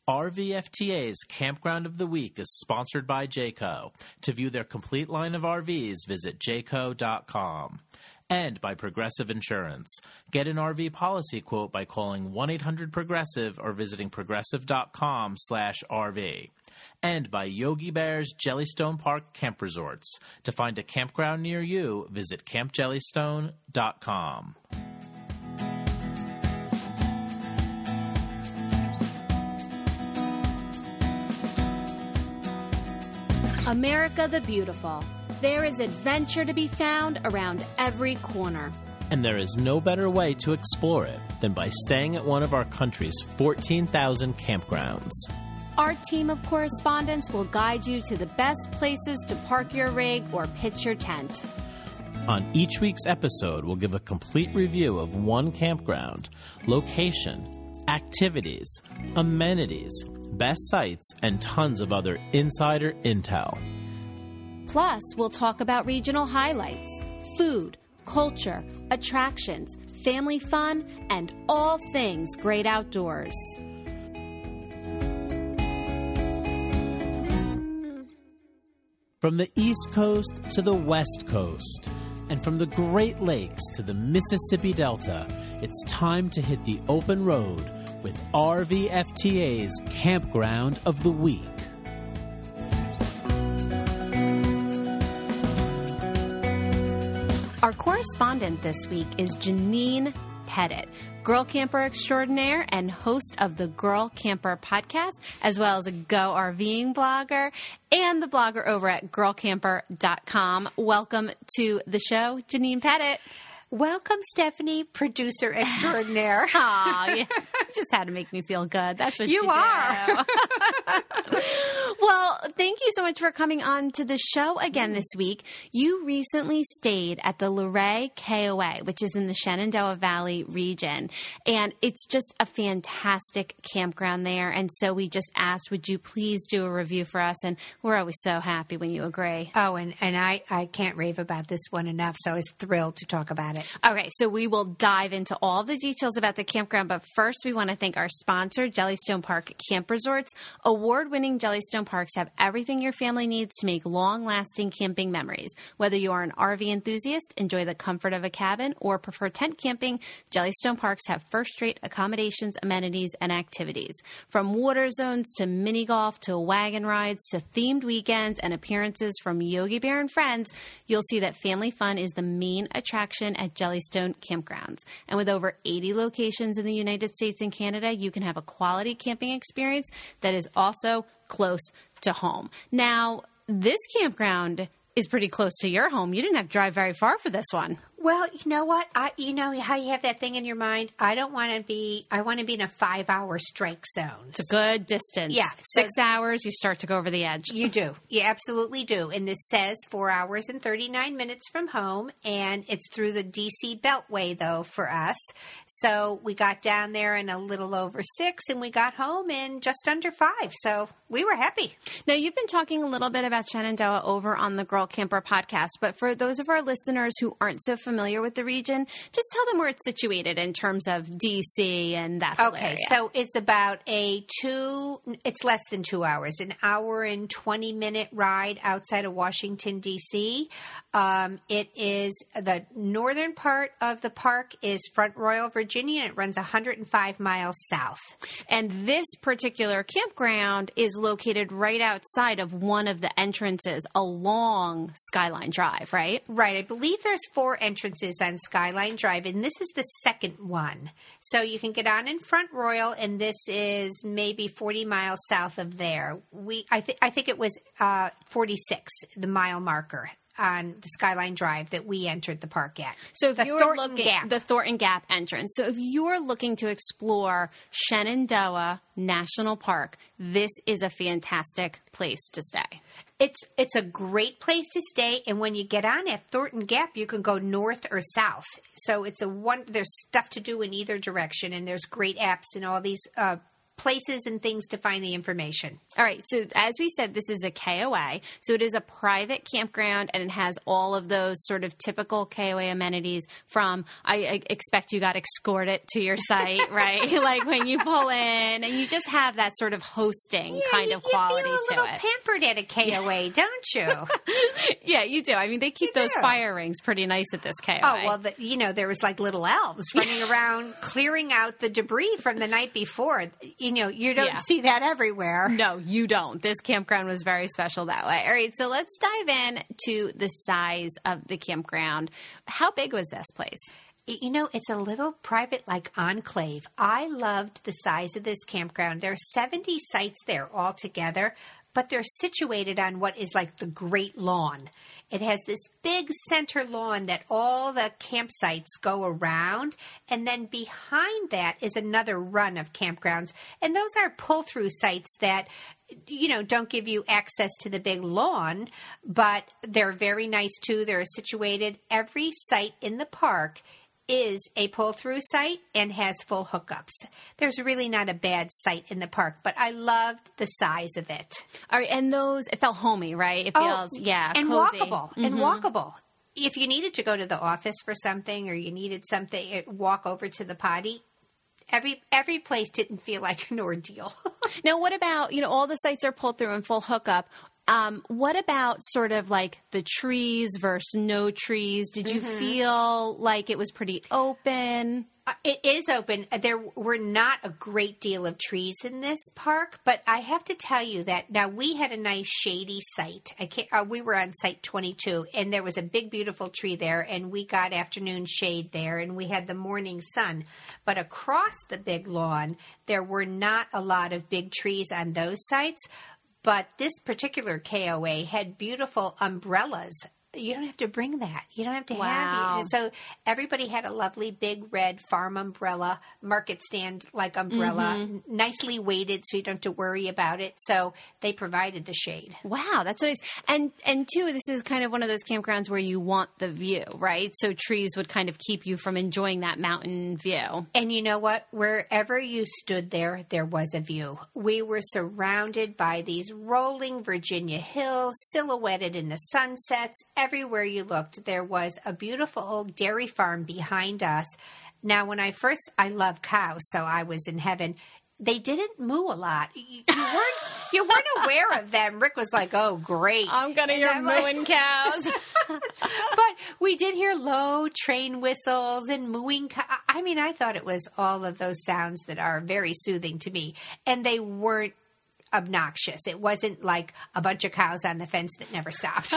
RVFTA's Campground of the Week is sponsored by Jayco. To view their complete line of RVs, visit jayco.com. And by Progressive Insurance. Get an RV policy quote by calling 1-800-PROGRESSIVE or visiting progressive.com/RV. And by Yogi Bear's Jellystone Park Camp Resorts. To find a campground near you, visit campjellystone.com. America the Beautiful. There is adventure to be found around every corner. And there is no better way to explore it than by staying at one of our country's 14,000 campgrounds. Our team of correspondents will guide you to the best places to park your rig or pitch your tent. On each week's episode, we'll give a complete review of one campground, location, activities, amenities, best sites, and tons of other insider intel. Plus, we'll talk about regional highlights, food, culture, attractions, family fun, and all things great outdoors. From the East Coast to the West Coast, and from the Great Lakes to the Mississippi Delta, it's time to hit the open road with RVFTA's Campground of the Week. Our correspondent this week is Janine Pettit, girl camper extraordinaire and host of the Girl Camper podcast, as well as a Go RVing blogger and the blogger over at girlcamper.com. Welcome to the show, Janine Pettit. Welcome, Stephanie, producer extraordinaire. Aw, yeah. Just had to make me feel good. That's what you are. do. Well, thank you so much for coming on to the show again this week. You recently stayed at the Luray KOA, which is in the Shenandoah Valley region, and it's just a fantastic campground there. And so we just asked, would you please do a review for us? And we're always so happy when you agree. Oh, and I can't rave about this one enough, so I was thrilled to talk about it. Okay, so we will dive into all the details about the campground, but first we want to thank our sponsor, Jellystone Park Camp Resorts. Award-winning Jellystone Parks have everything your family needs to make long-lasting camping memories. Whether you are an RV enthusiast, enjoy the comfort of a cabin, or prefer tent camping, Jellystone Parks have first-rate accommodations, amenities, and activities. From water zones to mini golf to wagon rides to themed weekends and appearances from Yogi Bear and friends, you'll see that family fun is the main attraction at Jellystone Campgrounds. And with over 80 locations in the United States and Canada, you can have a quality camping experience that is also close to home. Now, this campground is pretty close to your home. You didn't have to drive very far for this one. Well, you know what? You know how you have that thing in your mind? I want to be in a 5-hour strike zone. It's a good distance. Yeah. 6 hours, you start to go over the edge. You do. You absolutely do. And this says 4 hours and 39 minutes from home, and it's through the D.C. Beltway, though, for us. So we got down there in a little over 6, and we got home in just under 5. So we were happy. Now, you've been talking a little bit about Shenandoah over on the Girl Camper podcast, but for those of our listeners who aren't so familiar with the region, just tell them where it's situated in terms of D.C. and that whole area. So it's about it's less than 2 hours, an hour and 20-minute ride outside of Washington, D.C. It is the northern part of the park is Front Royal, Virginia, and it runs 105 miles south. And this particular campground is located right outside of one of the entrances along Skyline Drive, right? Right. I believe there's 4 entrances on Skyline Drive, and this is the second one. So you can get on in Front Royal, and this is maybe 40 miles south of there. I think it was 46, the mile marker on the Skyline Drive that we entered the park at. So if you're looking at the Thornton Gap entrance, so if you're looking to explore Shenandoah National Park, this is a fantastic place to stay. It's a great place to stay, and when you get on at Thornton Gap, you can go north or south. So there's stuff to do in either direction, and there's great apps and all these places and things to find the information. All right. So as we said, this is a KOA. So it is a private campground, and it has all of those sort of typical KOA amenities from, I expect you got escorted to your site, right? Like when you pull in, and you just have that sort of hosting kind of quality you feel a to little it. pampered at a KOA, don't you? Yeah, you do. I mean, they keep those do. fire rings pretty nice at this KOA. Oh, well, there was like little elves running around clearing out the debris from the night before. You don't see that everywhere. No, you don't. This campground was very special that way. All right, so let's dive in to the size of the campground. How big was this place? It's a little private, like enclave. I loved the size of this campground. There are 70 sites there altogether, but they're situated on what is like the Great Lawn. It has this big center lawn that all the campsites go around, and then behind that is another run of campgrounds. And those are pull-through sites that, don't give you access to the big lawn, but they're very nice too. They're situated. Every site in the park is a pull-through site and has full hookups. There's really not a bad site in the park, but I loved the size of it. All right, and it felt homey, right? It feels, and cozy. walkable, and walkable. If you needed to go to the office for something, or you needed something, walk over to the potty, every place didn't feel like an ordeal. Now, what about, all the sites are pulled through and full hookup. What about sort of like the trees versus no trees? Did you feel like it was pretty open? It is open. There were not a great deal of trees in this park, but I have to tell you that now we had a nice shady site. We were on site 22, and there was a big, beautiful tree there, and we got afternoon shade there, and we had the morning sun. But across the big lawn, there were not a lot of big trees on those sites. But this particular KOA had beautiful umbrellas. You don't have to bring that. You don't have to have it. So everybody had a lovely big red farm umbrella, market stand like umbrella, nicely weighted so you don't have to worry about it. So they provided the shade. Wow, that's nice. And two, this is kind of one of those campgrounds where you want the view, right? So trees would kind of keep you from enjoying that mountain view. And you know what? Wherever you stood there was a view. We were surrounded by these rolling Virginia hills, silhouetted in the sunsets. Everywhere you looked, there was a beautiful old dairy farm behind us. Now, I love cows, so I was in heaven. They didn't moo a lot. You weren't aware of them. Rick was like, "Oh, great! I'm gonna hear mooing cows." But we did hear low train whistles and mooing. I mean, I thought it was all of those sounds that are very soothing to me, and they weren't obnoxious. It wasn't like a bunch of cows on the fence that never stopped.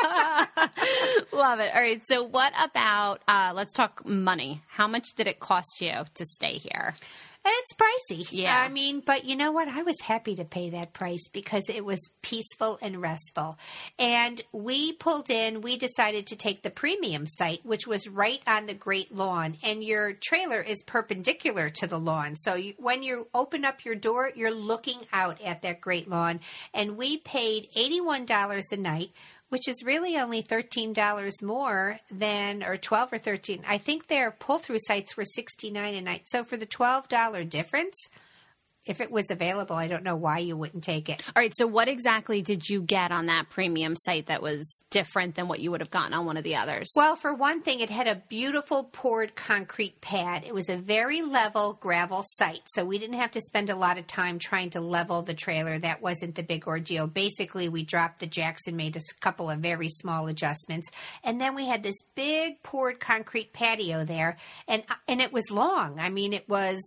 Love it. All right. So what about, let's talk money. How much did it cost you to stay here? It's pricey. Yeah. I mean, but you know what? I was happy to pay that price because it was peaceful and restful. And we decided to take the premium site, which was right on the Great Lawn. And your trailer is perpendicular to the lawn. So when you open up your door, you're looking out at that Great Lawn. And we paid $81 a night, which is really only $13 more than, or $12 or $13. I think their pull-through sites were $69 a night. So for the $12 difference, if it was available, I don't know why you wouldn't take it. All right. So what exactly did you get on that premium site that was different than what you would have gotten on one of the others? Well, for one thing, it had a beautiful poured concrete pad. It was a very level gravel site, so we didn't have to spend a lot of time trying to level the trailer. That wasn't the big ordeal. Basically, we dropped the jacks and made a couple of very small adjustments. And then we had this big poured concrete patio there, and it was long. I mean,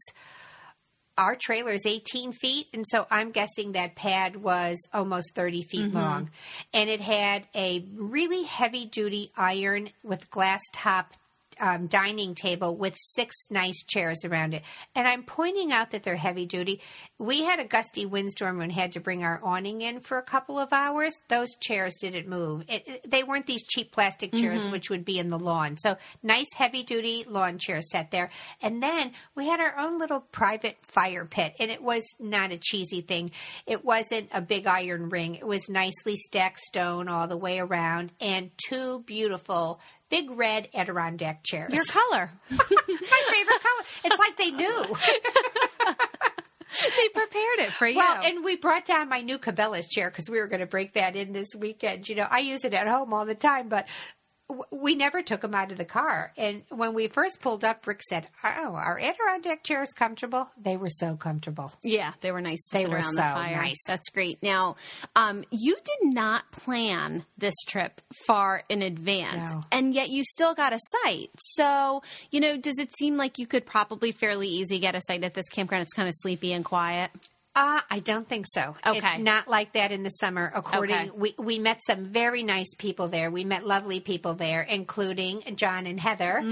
our trailer is 18 feet, and so I'm guessing that pad was almost 30 feet long. And it had a really heavy-duty iron with glass top dining table with 6 nice chairs around it. And I'm pointing out that they're heavy duty. We had a gusty windstorm and had to bring our awning in for a couple of hours. Those chairs didn't move. They weren't these cheap plastic chairs, which would be in the lawn. So nice heavy duty lawn chairs set there. And then we had our own little private fire pit. And it was not a cheesy thing. It wasn't a big iron ring. It was nicely stacked stone all the way around and 2 beautiful big red Adirondack chairs. Your color. My favorite color. It's like they knew. They prepared it for you. Well, and we brought down my new Cabela's chair because we were going to break that in this weekend. You know, I use it at home all the time, but we never took them out of the car. And when we first pulled up, Rick said, "Oh, are Adirondack chairs comfortable?" They were so comfortable. Yeah, they were nice to sit around the fire. Nice. That's great. Now, you did not plan this trip far in advance, and yet you still got a site. So, you know, does it seem like you could probably fairly easy get a site at this campground? It's kind of sleepy and quiet. I don't think so. Okay. It's not like that in the summer. We met some very nice people there. We met lovely people there, including John and Heather,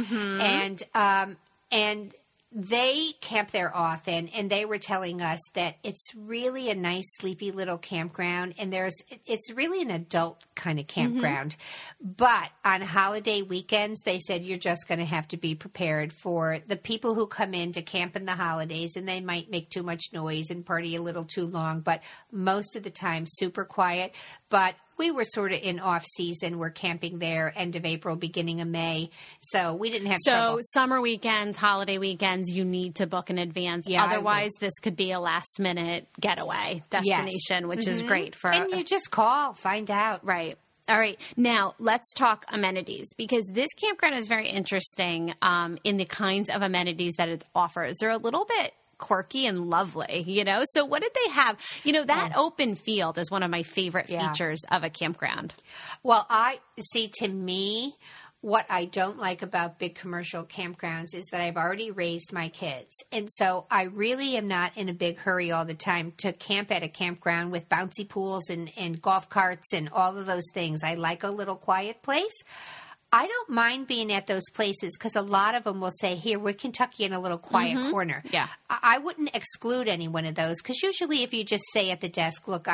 and they camp there often, and they were telling us that it's really a nice, sleepy little campground, and it's really an adult kind of campground. But on holiday weekends, they said you're just going to have to be prepared for the people who come in to camp in the holidays, and they might make too much noise and party a little too long, but most of the time, super quiet. But we were sort of in off season. We're camping there end of April, beginning of May. So we didn't have trouble. So summer weekends, holiday weekends, you need to book in advance. Yeah, otherwise, this could be a last minute getaway destination, which is great for. And you just call, find out. Right. All right. Now, let's talk amenities, because this campground is very interesting in the kinds of amenities that it offers. They're a little bit quirky and lovely, you know? So what did they have? You know, that open field is one of my favorite features of a campground. Well, to me, what I don't like about big commercial campgrounds is that I've already raised my kids. And so I really am not in a big hurry all the time to camp at a campground with bouncy pools and golf carts and all of those things. I like a little quiet place. I don't mind being at those places because a lot of them will say, here, we're Kentucky in a little quiet corner. Yeah. I wouldn't exclude any one of those because usually if you just say at the desk, look,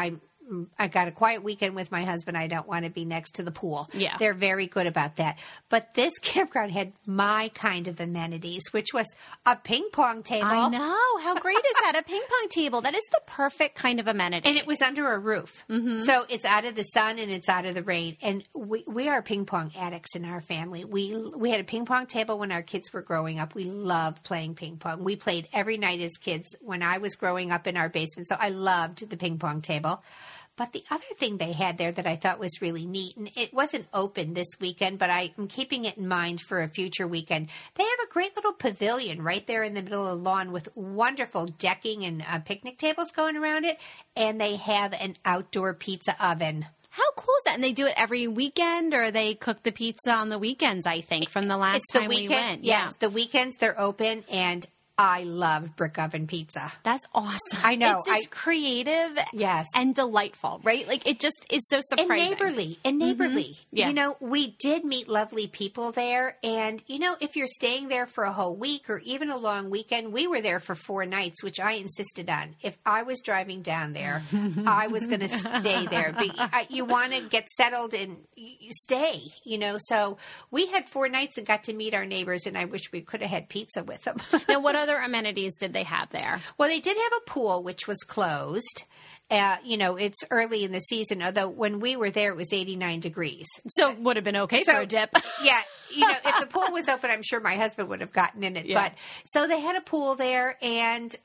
I got a quiet weekend with my husband. I don't want to be next to the pool. Yeah. They're very good about that. But this campground had my kind of amenities, which was a ping pong table. I know. How great is that? A ping pong table. That is the perfect kind of amenity. And it was under a roof. So it's out of the sun and it's out of the rain. And we are ping pong addicts in our family. We had a ping pong table when our kids were growing up. We loved playing ping pong. We played every night as kids when I was growing up in our basement. So I loved the ping pong table. But the other thing they had there that I thought was really neat, and it wasn't open this weekend, but I am keeping it in mind for a future weekend. They have a great little pavilion right there in the middle of the lawn with wonderful decking and picnic tables going around it, and they have an outdoor pizza oven. How cool is that? And they do it every weekend, or they cook the pizza on the weekends, I think, from the last time we went. Yes, the weekends they're open, and I love brick oven pizza. That's awesome. I know. It's just creative and delightful, right? Like, it just is so surprising. And neighborly. Yeah. You know, we did meet lovely people there. And, you know, if you're staying there for a whole week or even a long weekend, we were there for 4 nights, which I insisted on. If I was driving down there, I was going to stay there. But you want to get settled and you stay, you know. So we had 4 nights and got to meet our neighbors, and I wish we could have had pizza with them. Now, what other amenities did they have there? Well, they did have a pool, which was closed. You know, it's early in the season, although when we were there, it was 89 degrees. So it would have been okay for a dip. Yeah. You know, if the pool was open, I'm sure my husband would have gotten in it. Yeah. But so they had a pool there, and,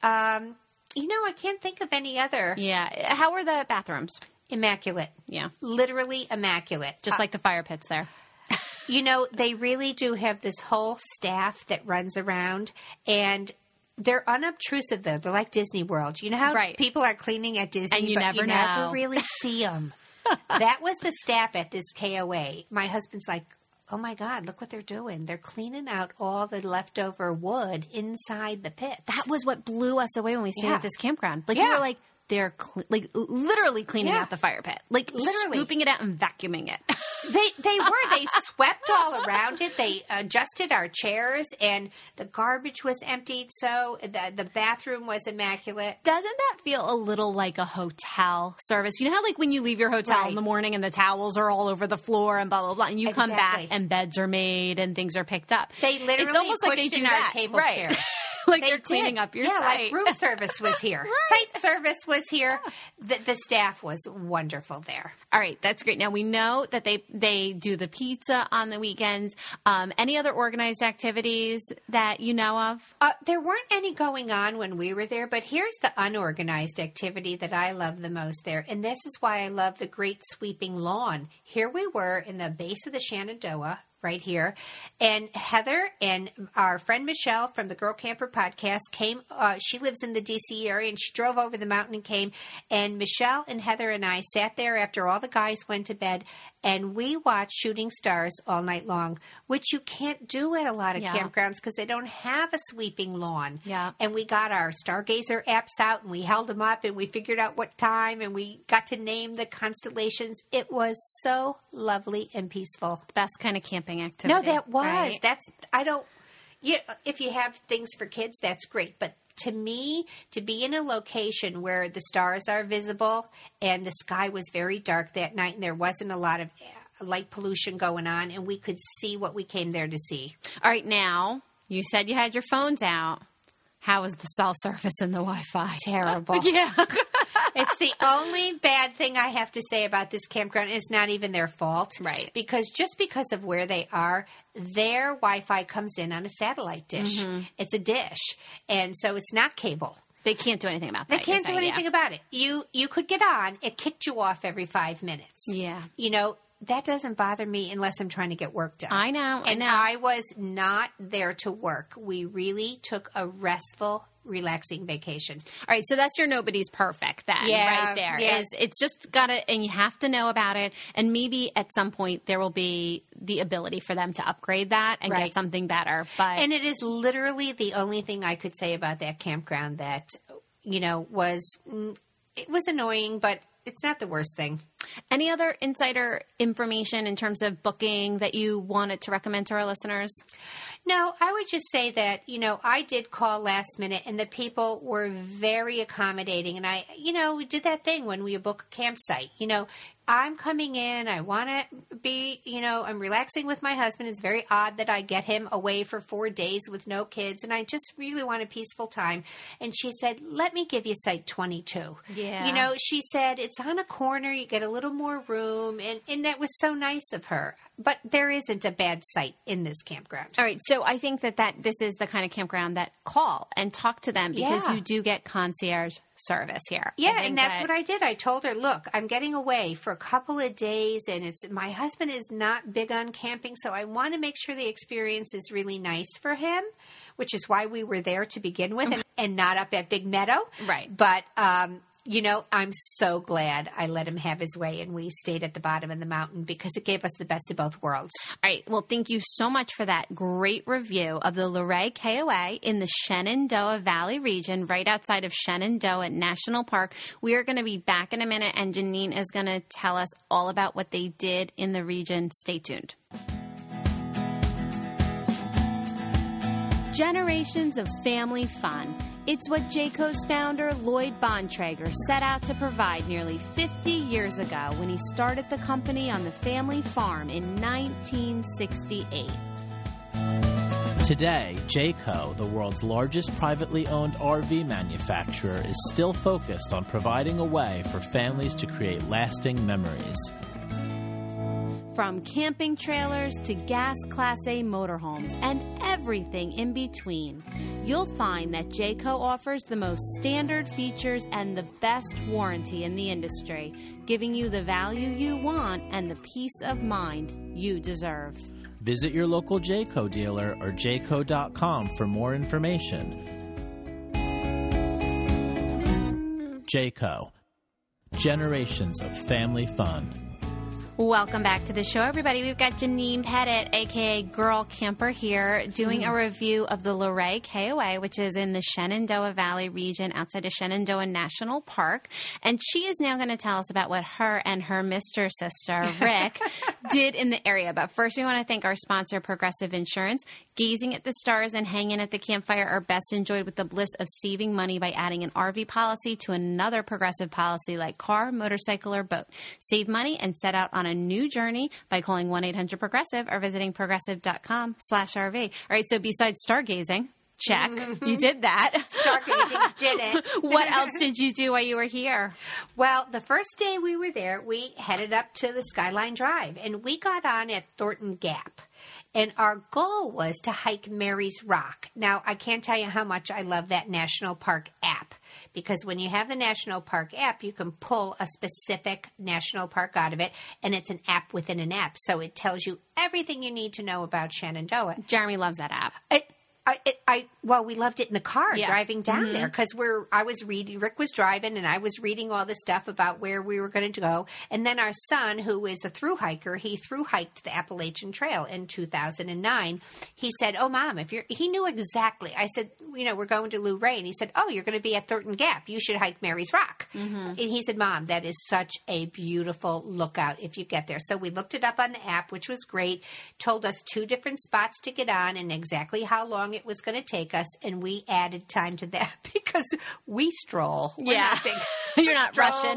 you know, I can't think of any other. Yeah. How were the bathrooms? Immaculate. Yeah. Literally immaculate. Just like the fire pits there. You know, they really do have this whole staff that runs around, and they're unobtrusive, though. They're like Disney World. You know how people are cleaning at Disney, and you but never you know. never really see them. That was the staff at this KOA. My husband's like, oh, my God, look what they're doing. They're cleaning out all the leftover wood inside the pits. That was what blew us away when we stayed at this campground. Like, we were like, they're literally cleaning out the fire pit, like literally scooping it out and vacuuming it. They swept all around it. They adjusted our chairs, and the garbage was emptied. So the bathroom was immaculate. Doesn't that feel a little like a hotel service? You know how, like, when you leave your hotel in the morning and the towels are all over the floor and blah blah blah, and you come back and beds are made and things are picked up. They literally it's almost pushed like they do in our table chairs. like They they're cleaning did. up your yeah, site. like room service was here. Site service was here. The staff was wonderful there. All right, that's great. Now we know that they do the pizza on the weekends. Any other organized activities that you know of? There weren't any going on when we were there, but here's the unorganized activity that I love the most there, and this is why I love the great sweeping lawn. Here we were in the base of the Shenandoah, right here, and Heather and our friend Michelle from the Girl Camper podcast came. She lives in the D.C. area, and she drove over the mountain and came, and Michelle and Heather and I sat there after all the guys went to bed, and we watched shooting stars all night long, which you can't do at a lot of campgrounds because they don't have a sweeping lawn. Yeah. And we got our Stargazer apps out, and we held them up, and we figured out what time, and we got to name the constellations. It was so lovely and peaceful. Best kind of camping activity. No, that was. right? That's, if you have things for kids, that's great. But to me, to be in a location where the stars are visible and the sky was very dark that night and there wasn't a lot of light pollution going on and we could see what we came there to see. All right, now, you said you had your phones out. How was the cell service and the Wi-Fi? Terrible. Yeah. It's the only bad thing I have to say about this campground. It's not even their fault. Right. Because just because of where they are, their Wi-Fi comes in on a satellite dish. Mm-hmm. It's a dish. And so it's not cable. They can't do anything about They that. can't do anything about it. You could get on. It kicked you off every 5 minutes. Yeah. You know, that doesn't bother me unless I'm trying to get work done. I know. And I was not there to work. We really took a restful, relaxing vacation. All right, so that's your nobody's perfect then, Yeah, right there. yeah. It's just got to, and you have to know about it, and maybe at some point there will be the ability for them to upgrade that and Right. get something better. But And it is literally the only thing I could say about that campground that, it was annoying, but it's not the worst thing. any other insider information in terms of booking that you wanted to recommend to our listeners? No, I would just say that, I did call last minute and the people were very accommodating. And we did that thing when we book a campsite. I'm coming in. I want to be, I'm relaxing with my husband. It's very odd that I get him away for 4 days with no kids. And I just really want a peaceful time. And she said, let me give you site 22. Yeah. She said, it's on a corner. You get a little more room. And that was so nice of her. But there isn't a bad site in this campground. All right, so I think that this is the kind of campground that call and talk to them because Yeah. you do get concierge service here. Yeah, I think and that's what I did. I told her, look, I'm getting away for a couple of days, and my husband is not big on camping, so I want to make sure the experience is really nice for him, which is why we were there to begin with and not up at Big Meadow. Right. But, I'm so glad I let him have his way, and we stayed at the bottom of the mountain because it gave us the best of both worlds. All right. Well, thank you so much for that great review of the Luray KOA in the Shenandoah Valley region, right outside of Shenandoah National Park. We are going to be back in a minute, and Janine is going to tell us all about what they did in the region. Stay tuned. Generations of family fun. It's what Jayco's founder, Lloyd Bontrager, set out to provide nearly 50 years ago when he started the company on the family farm in 1968. Today, Jayco, the world's largest privately owned RV manufacturer, is still focused on providing a way for families to create lasting memories. From camping trailers to gas Class A motorhomes and everything in between, you'll find that Jayco offers the most standard features and the best warranty in the industry, giving you the value you want and the peace of mind you deserve. Visit your local Jayco dealer or jayco.com for more information. Jayco. Generations of family fun. Welcome back to the show, everybody. We've got Janine Pettit, a.k.a. Girl Camper, here doing a review of the Luray KOA, which is in the Shenandoah Valley region outside of Shenandoah National Park. And she is now going to tell us about what her and her Mr. Sister, Rick, did in the area. But first, we want to thank our sponsor, Progressive Insurance. Gazing at the stars and hanging at the campfire are best enjoyed with the bliss of saving money by adding an RV policy to another Progressive policy like car, motorcycle, or boat. Save money and set out on a new journey by calling 1-800-PROGRESSIVE or visiting progressive.com/RV. All right, so besides stargazing, Check. You did that. Stargazing, did it. What else did you do while you were here? Well, the first day we were there, we headed up to the Skyline Drive, and we got on at Thornton Gap. And our goal was to hike Mary's Rock. Now, I can't tell you how much I love that National Park app, because when you have the National Park app, you can pull a specific national park out of it, and it's an app within an app. So it tells you everything you need to know about Shenandoah. Jeremy loves that app. Well, we loved it in the car driving down there, because Rick was driving, and I was reading all the stuff about where we were going to go. And then our son, who is a thru hiker, he thru hiked the Appalachian Trail in 2009. He said, "Oh, Mom, he knew exactly." I said, "We're going to Luray," and he said, "Oh, you're going to be at Thornton Gap. You should hike Mary's Rock." And he said, "Mom, that is such a beautiful lookout if you get there." So we looked it up on the app, which was great. Told us 2 different spots to get on and exactly how long it was going to take us, and we added time to that because we stroll. You're not rushing.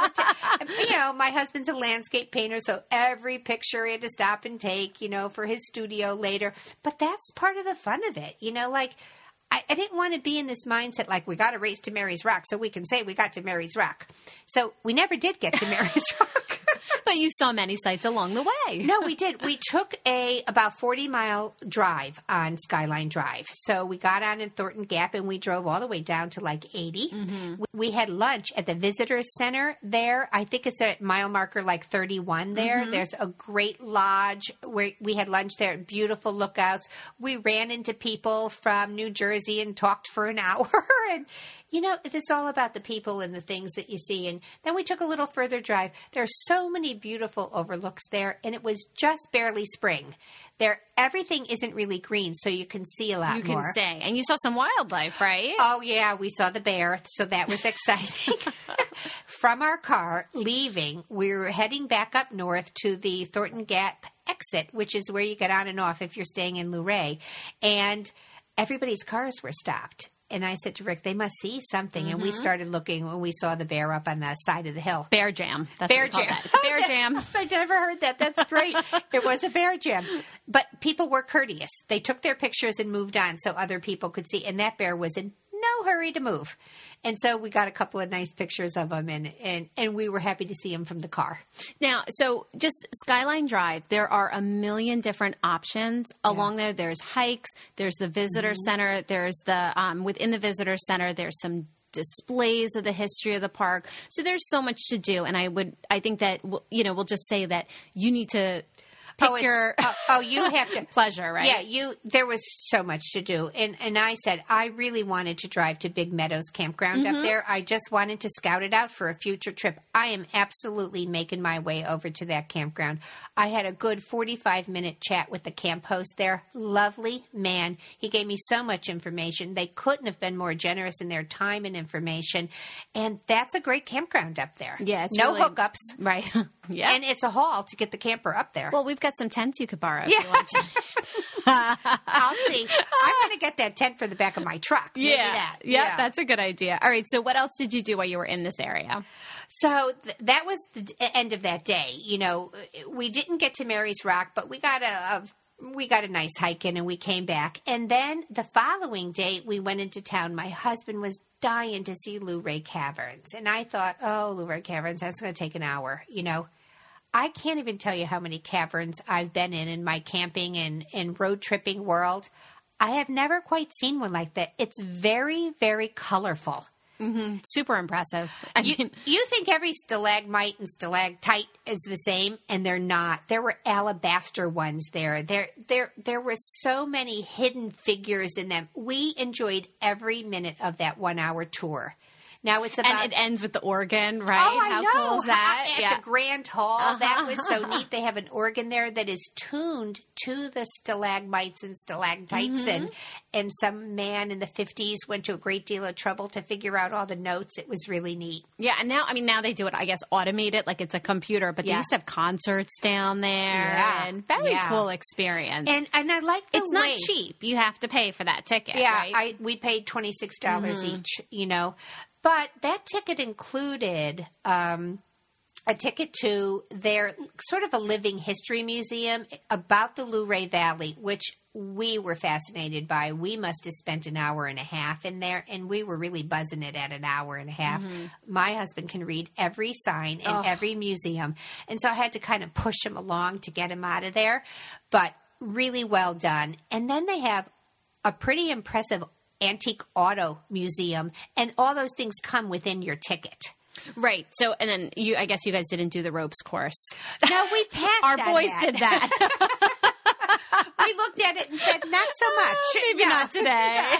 My husband's a landscape painter, so every picture he had to stop and take, for his studio later. But that's part of the fun of it. I didn't want to be in this mindset like we got to race to Mary's Rock so we can say we got to Mary's Rock. So we never did get to Mary's Rock. But you saw many sights along the way. No, we did. We took about 40-mile drive on Skyline Drive. So we got on in Thornton Gap, and we drove all the way down to like 80. We had lunch at the Visitors Center there. I think it's at mile marker like 31 there. There's a great lodge where we had lunch there. Beautiful lookouts. We ran into people from New Jersey and talked for an hour. And it's all about the people and the things that you see. And then we took a little further drive. There are so many beautiful overlooks there, and it was just barely spring. Everything isn't really green, so you can see a lot more. You can say. And you saw some wildlife, right? Oh, yeah. We saw the bear, so that was exciting. From our car, leaving, we were heading back up north to the Thornton Gap exit, which is where you get on and off if you're staying in Luray. And everybody's cars were stopped. And I said to Rick, they must see something. And we started looking when we saw the bear up on the side of the hill. Bear jam. That's bear jam. That. It's bear jam. I never heard that. That's great. It was a bear jam. But people were courteous. They took their pictures and moved on so other people could see. And that bear was in no hurry to move. And so we got a couple of nice pictures of him, and we were happy to see him from the car. Now, so just Skyline Drive, there are a million different options along there. There's hikes, there's the visitor center, there's the within the visitor center, there's some displays of the history of the park. So there's so much to do, and I think that we'll just say that you need to pick you have to pleasure, right? Yeah, there was so much to do. And I said I really wanted to drive to Big Meadows Campground up there. I just wanted to scout it out for a future trip. I am absolutely making my way over to that campground. I had a good 45-minute chat with the camp host there. Lovely man. He gave me so much information. They couldn't have been more generous in their time and information. And that's a great campground up there. Yeah, it's no really, hookups. Right. Yeah. And it's a haul to get the camper up there. Well, we've got some tents you could borrow if you want to. I'll see. I'm going to get that tent for the back of my truck. Maybe that. Yeah, that's a good idea. All right. So what else did you do while you were in this area? So that was the end of that day. We didn't get to Mary's Rock, but we got a nice hike in, and we came back. And then the following day, we went into town. My husband was dying to see Luray Caverns. And I thought, Luray Caverns, that's going to take an hour. I can't even tell you how many caverns I've been in my camping and road tripping world. I have never quite seen one like that. It's very, very colorful. Super impressive. You think every stalagmite and stalactite is the same, and they're not. There were alabaster ones there. There were so many hidden figures in them. We enjoyed every minute of that 1-hour tour. Now it's about, and it ends with the organ, right? Oh, I How know. cool is that? At the Grand Hall, that was so neat. They have an organ there that is tuned to the stalagmites and stalactites, and some man in the 50s went to a great deal of trouble to figure out all the notes. It was really neat. Yeah, and now they do it, I guess, automated, like it's a computer, but they used to have concerts down there, and very cool experience. And I like it's not cheap. You have to pay for that ticket. Yeah, right? we paid $26 each, But that ticket included a ticket to their sort of a living history museum about the Luray Valley, which we were fascinated by. We must have spent an hour and a half in there, and we were really buzzing it at an hour and a half. My husband can read every sign in every museum, and so I had to kind of push him along to get him out of there, but really well done. And then they have a pretty impressive antique auto museum, and all those things come within your ticket. Right. So, and then I guess you guys didn't do the ropes course. No, we passed. Our boys did that. We looked at it and said, not so much. Maybe not today.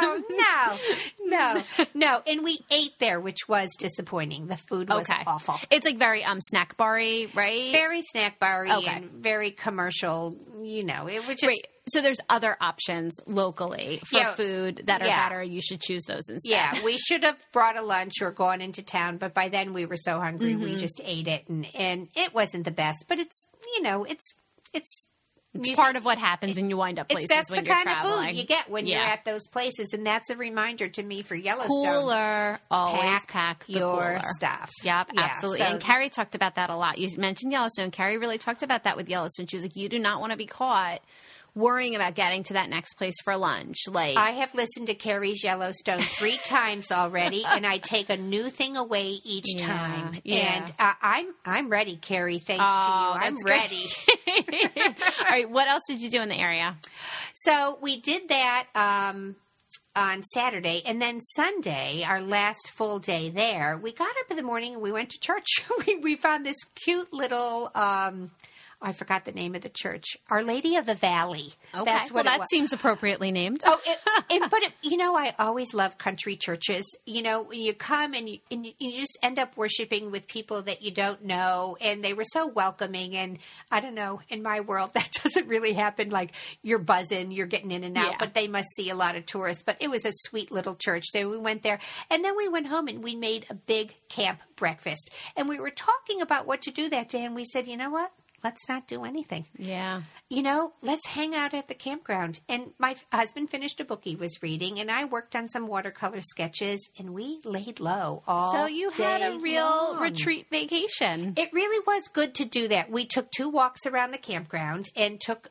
No. And we ate there, which was disappointing. The food was awful. It's like very snack bar-y, right? Very snack bar-y and very commercial. You know, it was just... Wait, so there's other options locally for food that are better. You should choose those instead. Yeah, we should have brought a lunch or gone into town, but by then we were so hungry we just ate it, and it wasn't the best. But it's, you know, it's part of what happens when you wind up places when you're traveling. That's the kind of food you get when you're at those places, and that's a reminder to me for Yellowstone. Cooler. Always pack the your cooler. stuff. Yep, Yeah, absolutely. so- And Carrie talked about that a lot. You mentioned Yellowstone. Carrie really talked about that with Yellowstone. She was like, you do not want to be caught worrying about getting to that next place for lunch. Like, I have listened to Carrie's Yellowstone 3 times already, and I take a new thing away each time. Yeah. And I'm ready, Carrie. Thanks to you. I'm that's ready. All right, what else did you do in the area? So we did that on Saturday, and then Sunday, our last full day there, we got up in the morning and we went to church. we found this cute little... I forgot the name of the church. Our Lady of the Valley. Okay. That's what that it was. seems appropriately named. You know, I always love country churches. You know, when you come and you just end up worshiping with people that you don't know, and they were so welcoming. And I don't know, in my world, that doesn't really happen. Like, you're buzzing, you're getting in and out, but they must see a lot of tourists. But it was a sweet little church. So we went there, and then we went home and we made a big camp breakfast. And we were talking about what to do that day, and we said, you know what? Let's not do anything. Yeah. You know, let's hang out at the campground. And my husband finished a book he was reading, and I worked on some watercolor sketches, and we laid low all day. So you had a real retreat vacation. It really was good to do that. We took 2 walks around the campground and took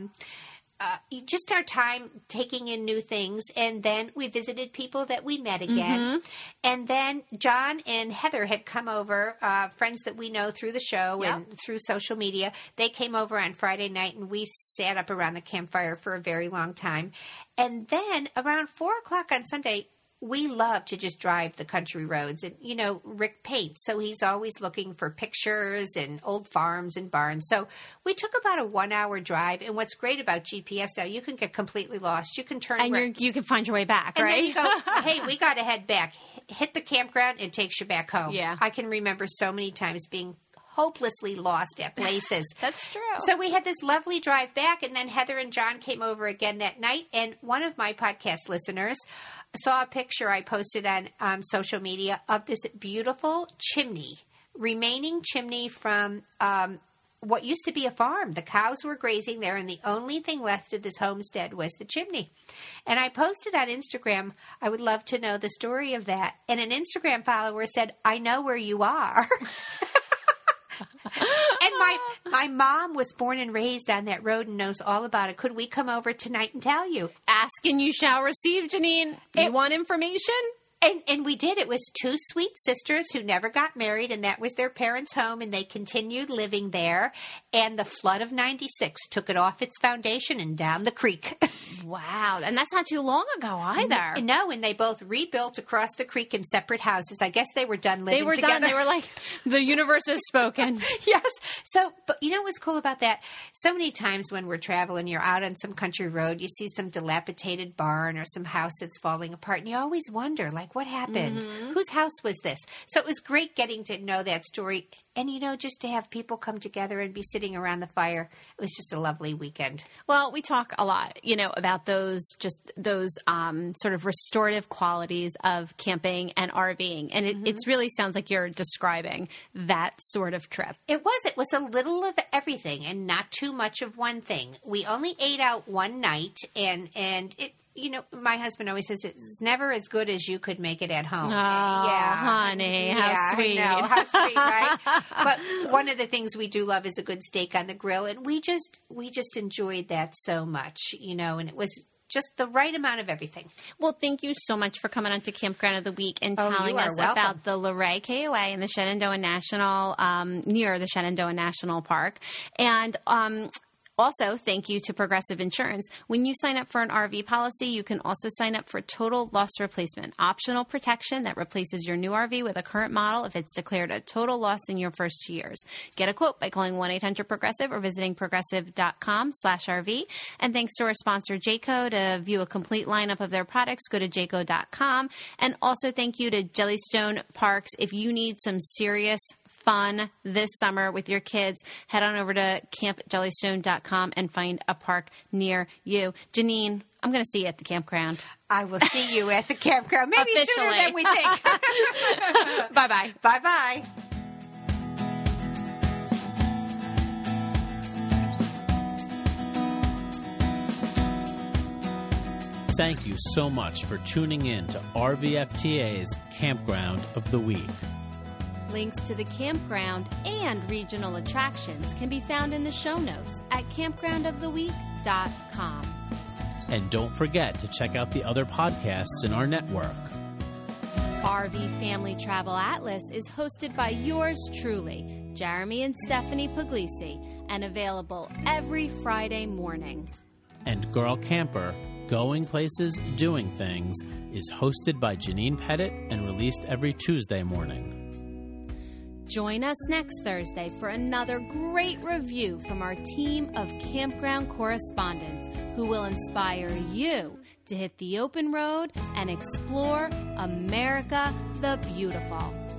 just our time taking in new things, and then we visited people that we met again. And then John and Heather had come over, friends that we know through the show and through social media. They came over on Friday night, and we sat up around the campfire for a very long time. And then around 4 o'clock on Sunday, we love to just drive the country roads. And, you know, Rick Pate, so he's always looking for pictures and old farms and barns. So we took about a 1-hour drive. And what's great about GPS now, you can get completely lost. You can turn and you can find your way back, and right? then you go, hey, we got to head back. Hit the campground, it takes you back home. Yeah. I can remember so many times being hopelessly lost at places. That's true. So we had this lovely drive back, and then Heather and John came over again that night. And one of my podcast listeners saw a picture I posted on social media of this beautiful remaining chimney from what used to be a farm. The cows were grazing there, and the only thing left of this homestead was the chimney. And I posted on Instagram, I would love to know the story of that. And an Instagram follower said, I know where you are. And my mom was born and raised on that road and knows all about it. Could we come over tonight and tell you? Ask and you shall receive, Janine. You want information? And we did. It was 2 sweet sisters who never got married, and that was their parents' home, and they continued living there. And the flood of 96 took it off its foundation and down the creek. Wow. And that's not too long ago either. No, and they both rebuilt across the creek in separate houses. I guess they were done living together. They were done. They were like, the universe has spoken. Yes. So, but you know what's cool about that? So many times when we're traveling, you're out on some country road, you see some dilapidated barn or some house that's falling apart, and you always wonder, like, what happened? Whose house was this? So it was great getting to know that story. And, you know, just to have people come together and be sitting around the fire, it was just a lovely weekend. Well, we talk a lot, you know, about those sort of restorative qualities of camping and RVing. And it really sounds like you're describing that sort of trip. It was a little of everything and not too much of one thing. We only ate out one night, and my husband always says it's never as good as you could make it at home. Oh, honey, how sweet. I know, how sweet, right? But one of the things we do love is a good steak on the grill, and we just enjoyed that so much, and it was just the right amount of everything. Well, thank you so much for coming on to Campground of the Week and telling us about the Luray KOA in the Shenandoah National, near the Shenandoah National Park. And, also, thank you to Progressive Insurance. When you sign up for an RV policy, you can also sign up for total loss replacement, optional protection that replaces your new RV with a current model if it's declared a total loss in your first 2 years. Get a quote by calling 1-800-PROGRESSIVE or visiting progressive.com/RV. And thanks to our sponsor, Jayco. To view a complete lineup of their products, go to jayco.com. And also thank you to Jellystone Parks. If you need some serious fun this summer with your kids, head on over to campjellystone.com and find a park near you. Janine, I'm going to see you at the campground. I will see you at the campground. Maybe Officially. Sooner than we think. Bye-bye. Bye-bye. Thank you so much for tuning in to RVFTA's Campground of the Week. Links to the campground and regional attractions can be found in the show notes at campgroundoftheweek.com. And don't forget to check out the other podcasts in our network. RV Family Travel Atlas is hosted by yours truly, Jeremy and Stephanie Puglisi, and available every Friday morning. And Girl Camper, Going Places, Doing Things, is hosted by Janine Pettit and released every Tuesday morning. Join us next Thursday for another great review from our team of campground correspondents who will inspire you to hit the open road and explore America the Beautiful.